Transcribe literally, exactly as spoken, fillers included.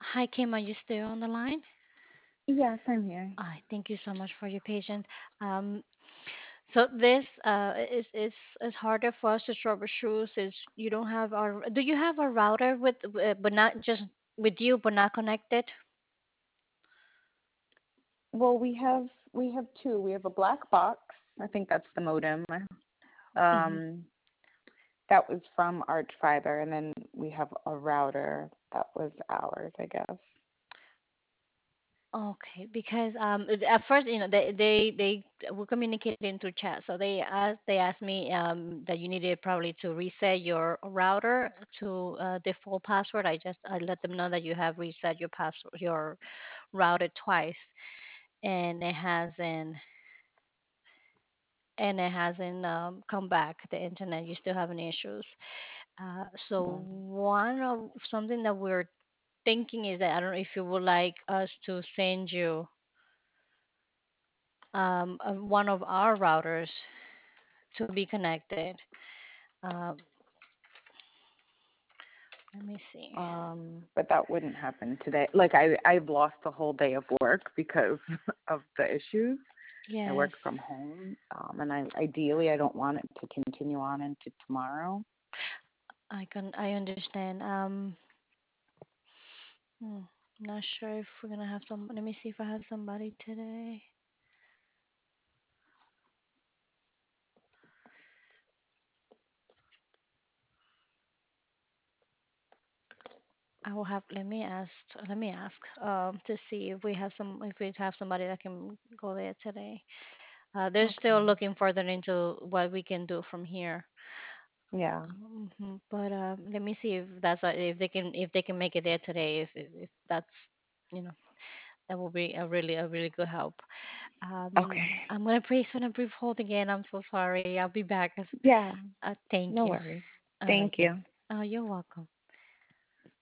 Hi, Kim. Are you still on the line? Yes, I'm here. I thank you so much for your patience. Um, so this uh, is is is harder for us to troubleshoot since you don't have our. Do you have a router with, uh, but not just with you, but not connected? Well, we have we have two. We have a black box. I think that's the modem. Hmm. Um, that was from Arch Fiber, and then we have a router that was ours, I guess. Okay, because um it- at first, you know, they they they were communicating through chat, so they asked they asked me um that you needed probably to reset your router to uh, default password. I just I let them know that you have reset your password your router twice, and it hasn't and it hasn't um, come back. The internet, you still having issues. Uh, so Yeah. one of something that we're thinking is that I don't know if you would like us to send you um, uh, one of our routers to be connected. Um, let me see. Um, but that wouldn't happen today. Like I I've lost a whole day of work because of the issues. I work Yes, from home, um, and I ideally I don't want it to continue on into tomorrow. I can. I understand. Um, hmm, not sure if we're gonna have some. Let me see if I have somebody today. I will have. Let me ask. Let me ask. Um, to see if we have some. If we have somebody that can go there today. Uh, they're still Okay. looking further into what we can do from here. Yeah. Hmm. But uh, let me see if that's uh, if they can if they can make it there today. If if, if that's you know that will be a really a really good help. Um, Okay. I'm gonna place on a brief hold again. I'm so sorry. I'll be back. As- Yeah. Uh, thank No you. worries. All right Thank then. you. Oh, you're welcome.